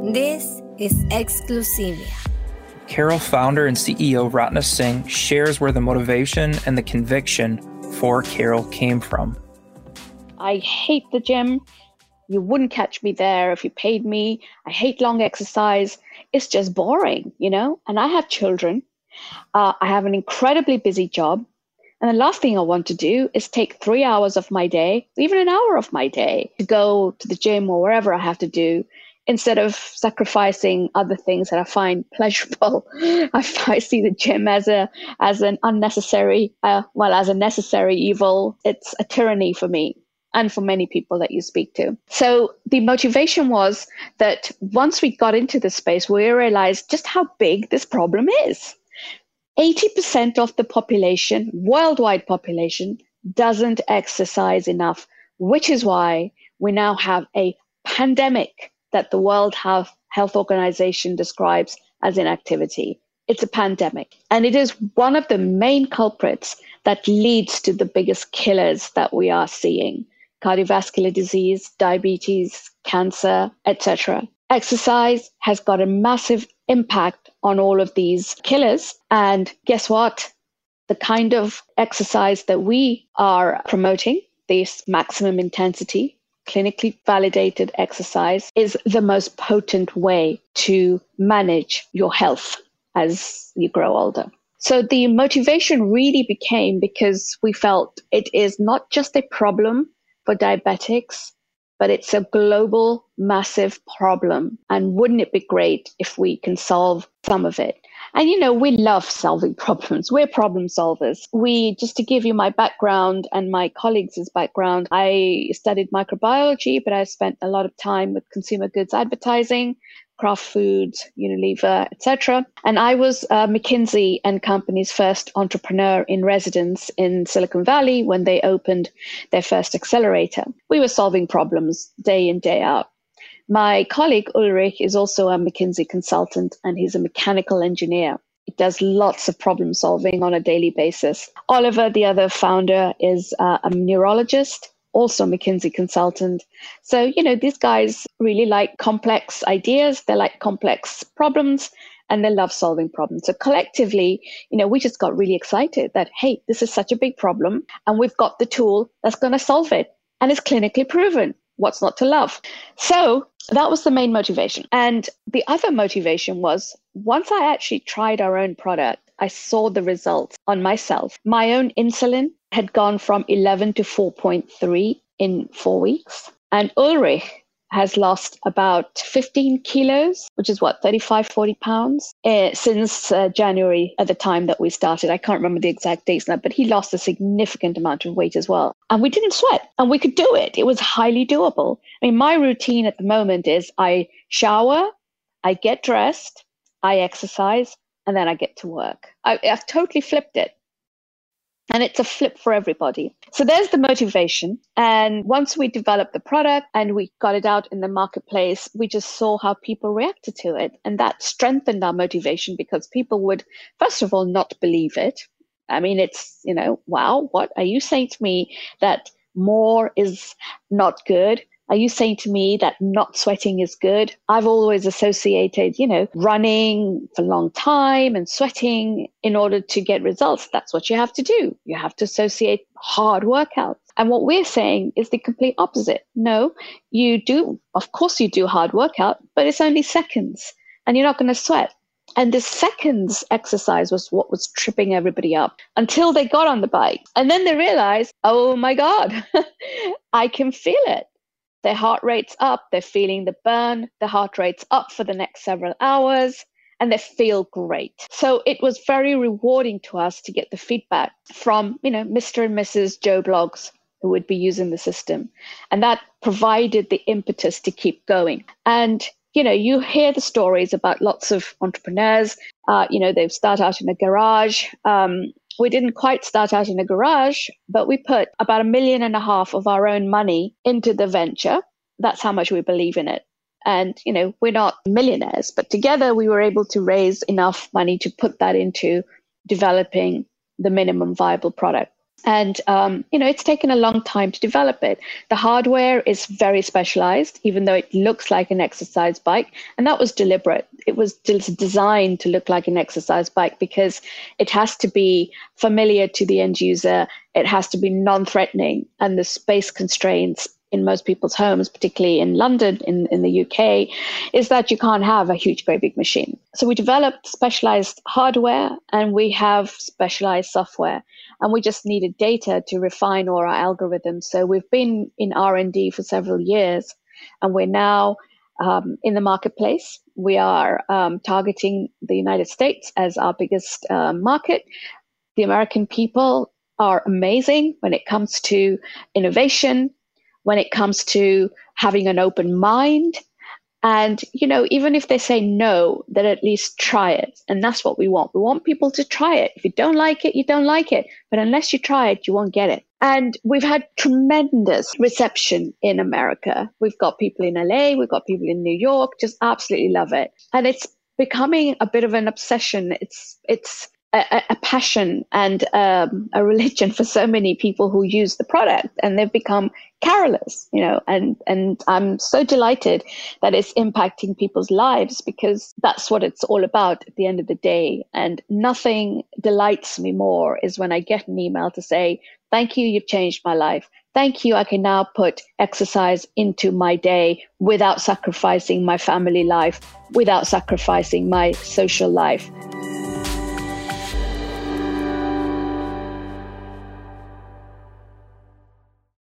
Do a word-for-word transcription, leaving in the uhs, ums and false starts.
This is Exclusivia. Carol founder and C E O Ratna Singh shares where the motivation and the conviction for Carol came from. I hate the gym. You wouldn't catch me there if you paid me. I hate long exercise. It's just boring, you know? And I have children. Uh, I have an incredibly busy job. And the last thing I want to do is take three hours of my day, even an hour of my day, to go to the gym or wherever I have to do, instead of sacrificing other things that I find pleasurable. I, I see the gym as a as an unnecessary, uh, well, as a necessary evil. It's a tyranny for me and for many people that you speak to. So the motivation was that once we got into this space, we realized just how big this problem is. eighty percent of the population, worldwide population, doesn't exercise enough, which is why we now have a pandemic that the World Health Organization describes as inactivity. It's a pandemic. And it is one of the main culprits that leads to the biggest killers that we are seeing: cardiovascular disease, diabetes, cancer, et cetera. Exercise has got a massive impact on all of these killers. And guess what? The kind of exercise that we are promoting, this maximum intensity, clinically validated exercise, is the most potent way to manage your health as you grow older. So the motivation really became because we felt it is not just a problem for diabetics, but it's a global, massive problem. And wouldn't it be great if we can solve some of it? And, you know, we love solving problems. We're problem solvers. We, just to give you my background and my colleagues' background, I studied microbiology, but I spent a lot of time with consumer goods advertising, Kraft Foods, Unilever, et cetera. And I was uh, McKinsey and Company's first entrepreneur in residence in Silicon Valley when they opened their first accelerator. We were solving problems day in, day out. My colleague Ulrich is also a McKinsey consultant, and he's a mechanical engineer. He does lots of problem solving on a daily basis. Oliver, the other founder, is uh, a neurologist, also a McKinsey consultant. So, you know, these guys really like complex ideas. They like complex problems, and they love solving problems. So collectively, you know, we just got really excited that, hey, this is such a big problem, and we've got the tool that's going to solve it, and it's clinically proven. What's not to love? So that was the main motivation. And the other motivation was, once I actually tried our own product, I saw the results on myself. My own insulin had gone from eleven to four point three in four weeks. And Ulrich has lost about fifteen kilos, which is what, thirty-five, forty pounds, uh, since uh, January at the time that we started. I can't remember the exact dates now, but he lost a significant amount of weight as well. And we didn't sweat, and we could do it. It was highly doable. I mean, my routine at the moment is I shower, I get dressed, I exercise, and then I get to work. I, I've totally flipped it. And it's a flip for everybody. So there's the motivation. And once we developed the product and we got it out in the marketplace, we just saw how people reacted to it. And that strengthened our motivation, because people would, first of all, not believe it. I mean, it's, you know, wow, what are you saying to me that more is not good? Are you saying to me that not sweating is good? I've always associated, you know, running for a long time and sweating in order to get results. That's what you have to do. You have to associate hard workouts. And what we're saying is the complete opposite. No, you do. Of course you do hard workout, but it's only seconds and you're not going to sweat. And the seconds exercise was what was tripping everybody up until they got on the bike. And then they realized, oh my God, I can feel it. Their heart rate's up, they're feeling the burn, the heart rate's up for the next several hours, and they feel great. So it was very rewarding to us to get the feedback from, you know, Mister and Missus Joe Blogs who would be using the system. And that provided the impetus to keep going. And, you know, you hear the stories about lots of entrepreneurs, uh, you know, they start out in a garage. Um, We didn't quite start out in a garage, but we put about a million and a half of our own money into the venture. That's how much we believe in it. And, you know, we're not millionaires, but together we were able to raise enough money to put that into developing the minimum viable product. And, um, you know, it's taken a long time to develop it. The hardware is very specialized, even though it looks like an exercise bike. And that was deliberate. It was designed to look like an exercise bike because it has to be familiar to the end user. It has to be non-threatening. And the space constraints in most people's homes, particularly in London, in, in the U K, is that you can't have a huge, great big machine. So we developed specialized hardware and we have specialized software. And we just needed data to refine all our algorithms. So we've been in R and D for several years, and we're now um, in the marketplace. We are um, targeting the United States as our biggest uh, market. The American people are amazing when it comes to innovation, when it comes to having an open mind. And, you know, even if they say no, then at least try it. And that's what we want. We want people to try it. If you don't like it, you don't like it. But unless you try it, you won't get it. And we've had tremendous reception in America. We've got people in L A, we've got people in New York, just absolutely love it. And it's becoming a bit of an obsession. It's, it's, A, a passion and um, a religion for so many people who use the product, and they've become carolers, you know, and, and I'm so delighted that it's impacting people's lives, because that's what it's all about at the end of the day. And nothing delights me more is when I get an email to say, thank you, you've changed my life. Thank you, I can now put exercise into my day without sacrificing my family life, without sacrificing my social life.